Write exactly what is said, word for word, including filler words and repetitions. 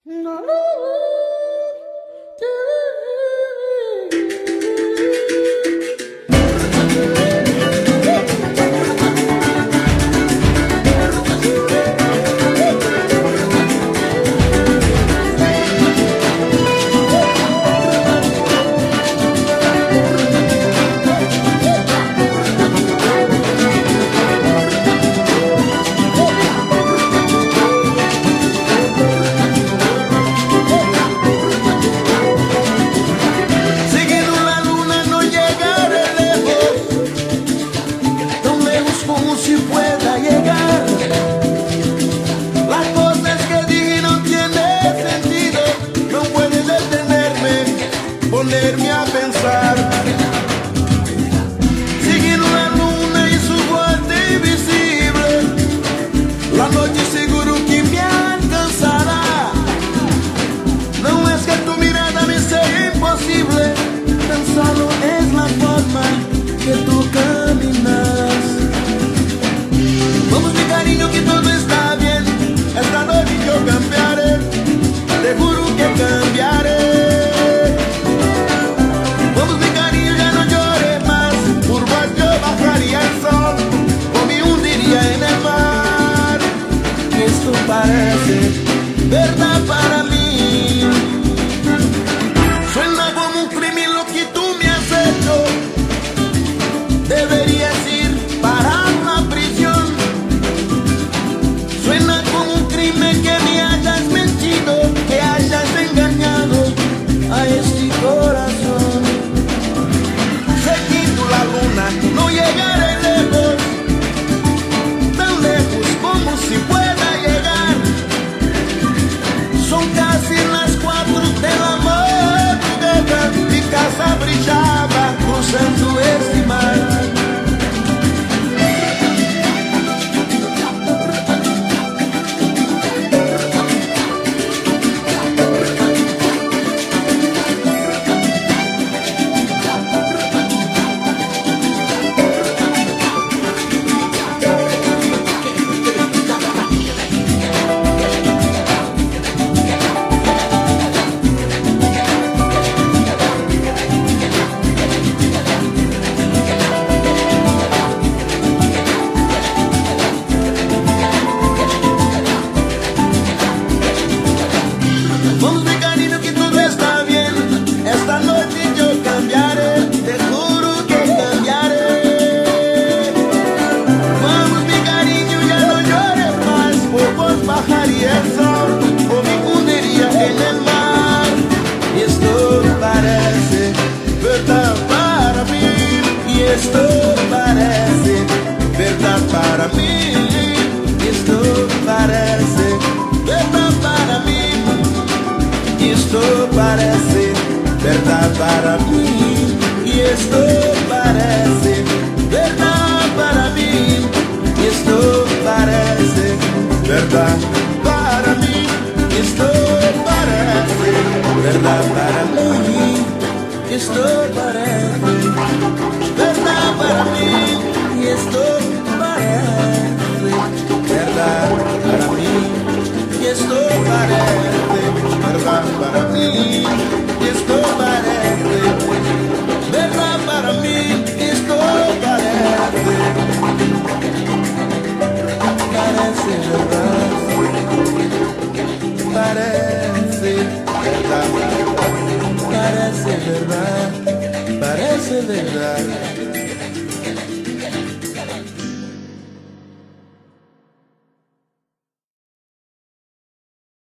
Ponerme a pensar, siguiendo la luna y su vuelta invisible, la noche seguro que me alcanzará. No es que tu mirada me sea imposible, tan solo es la forma que tú caminas. Vamos mi cariño que todo está bien, esta noche yo cambiaré, te juro que cambiaré. Parece verdad para mí. Suena como un crimen lo que tú me has hecho. Deberías ir para la prisión. Suena como un crimen que me hayas mentido, que hayas engañado a este corazón. Seguindo la luna no llegaré lejos, tan lejos como si pueda. Casa brillaba cruzando este mar. Esto parece verdad para mí, esto parece verdad para mí, esto parece verdad para mí, y esto parece verdad para mí, esto parece verdad para mí, esto parece verdad para mí, esto parece verdad para mí, y esto parece verdad para mí, y esto parece verdad para mí, y esto parece verdad para mí, esto parece parece verdad, parece verdad, parece verdad, parece verdad.